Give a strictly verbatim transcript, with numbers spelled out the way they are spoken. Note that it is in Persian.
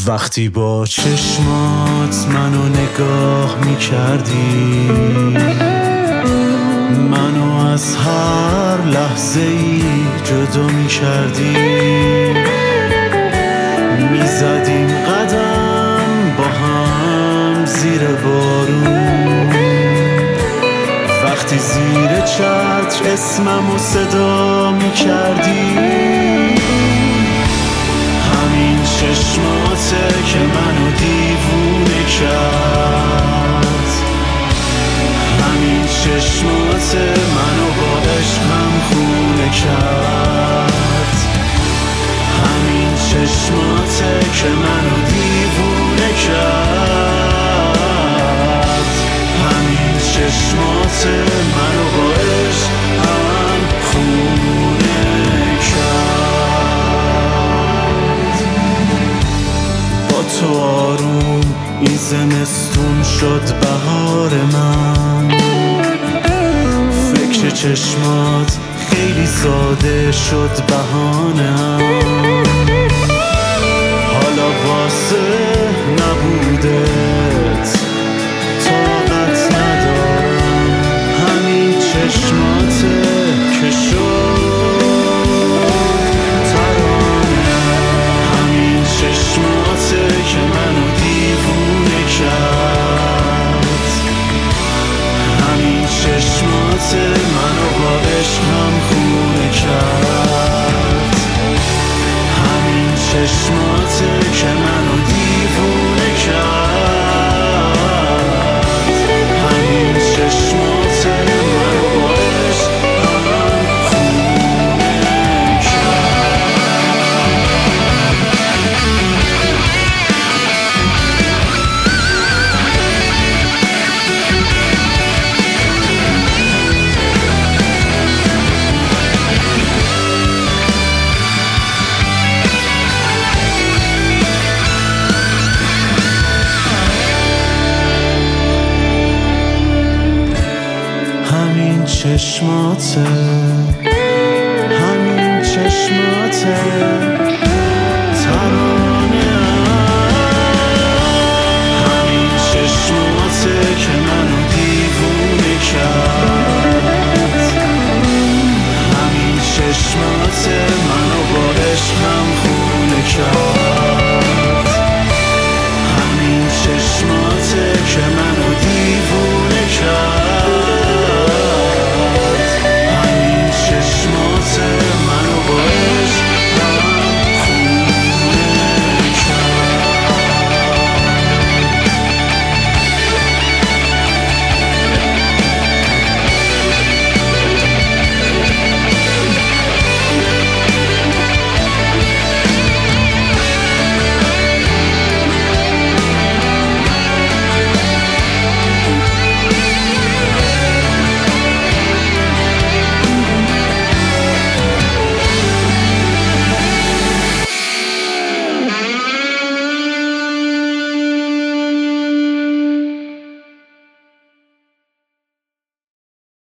وقتی با چشمات منو نگاه میکردی، منو از هر لحظه ای جدا میکردی، میزدیم قدم با هم زیر بارون، وقتی زیر چتر اسممو صدا میکردی. همین چشماته که منو دیوونه کرد، همین چشماته منو با عشقم خونه کرد، همین چشماته که منو دیوونه کرد، همین چشماته منو با عشقم خونه کرد. با تو آروم این زمستون شد بهار من، فکر چشمات خیلی ساده شد بهانه‌ام، حالا واسه نبودت طاقت ندارم، همین چشماته که شد ترانه، همین چشماته که منو دیوونه کرد، همین چشماته منو با عشقم خونه کرد، همین چشماته که منو دیوونه کرد، همین چشماته منو با عشقم خونه همین چشماته، همین چشماته